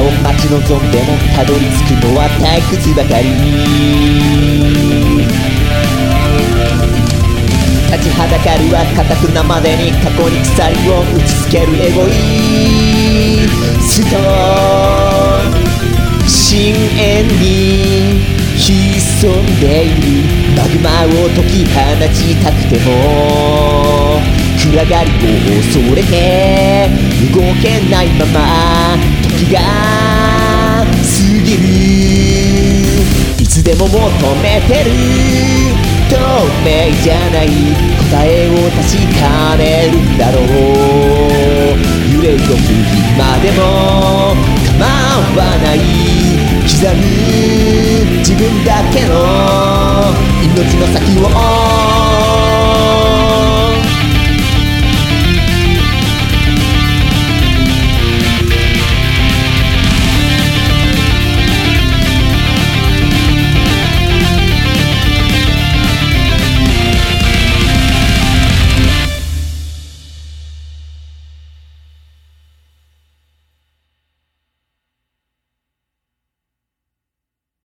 を待ち望んでもたどり着くのは退屈ばかり。立ちはだかるは固くなまでに過去に鎖を打ちつけるエゴイスト。深淵に潜んでいるマグマを解き放ちたくても暗がりを恐れて動けないまま時が過ぎる。いつでも求めてる透明じゃない答えを確かめるんだろう。揺れ動く今でも構わない刻む自分だけの命の先を